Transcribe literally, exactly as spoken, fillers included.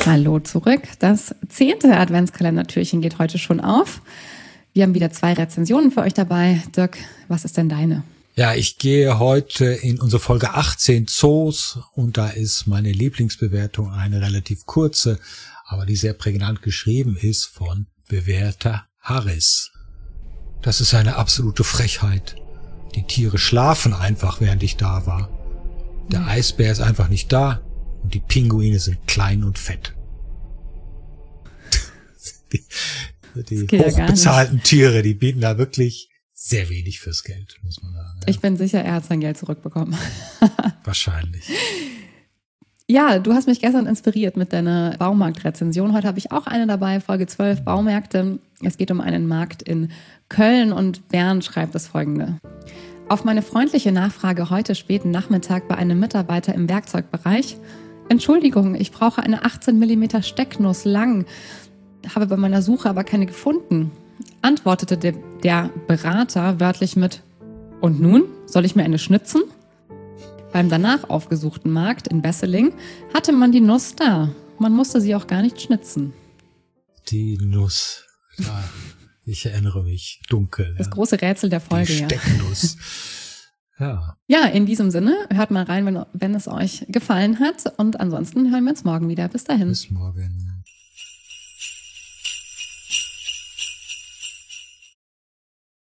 Hallo zurück. Das zehnte Adventskalendertürchen geht heute schon auf. Wir haben wieder zwei Rezensionen für euch dabei. Dirk, was ist denn deine? Ja, ich gehe heute in unsere Folge achtzehn Zoos und da ist meine Lieblingsbewertung eine relativ kurze, aber die sehr prägnant geschrieben ist von Bewährter Harris. Das ist eine absolute Frechheit. Die Tiere schlafen einfach, während ich da war. Der Eisbär ist einfach nicht da und die Pinguine sind klein und fett. die die hochbezahlten ja Tiere, die bieten da wirklich sehr wenig fürs Geld, muss man sagen. Ja. Ich bin sicher, er hat sein Geld zurückbekommen. Wahrscheinlich. Ja, du hast mich gestern inspiriert mit deiner Baumarktrezension. Heute habe ich auch eine dabei, Folge zwölf, Baumärkte. Es geht um einen Markt in Köln und Bernd schreibt das Folgende. Auf meine freundliche Nachfrage heute späten Nachmittag bei einem Mitarbeiter im Werkzeugbereich: Entschuldigung, ich brauche eine achtzehn Millimeter Stecknuss lang, habe bei meiner Suche aber keine gefunden, antwortete der, der Berater wörtlich mit: Und nun, soll ich mir eine schnitzen? Beim danach aufgesuchten Markt in Besseling hatte man die Nuss da. Man musste sie auch gar nicht schnitzen. Die Nuss, ja, ich erinnere mich dunkel. Das ja. große Rätsel der Folge. Die Stecknuss. Ja. Ja, in diesem Sinne, hört mal rein, wenn, wenn es euch gefallen hat. Und ansonsten hören wir uns morgen wieder. Bis dahin. Bis morgen.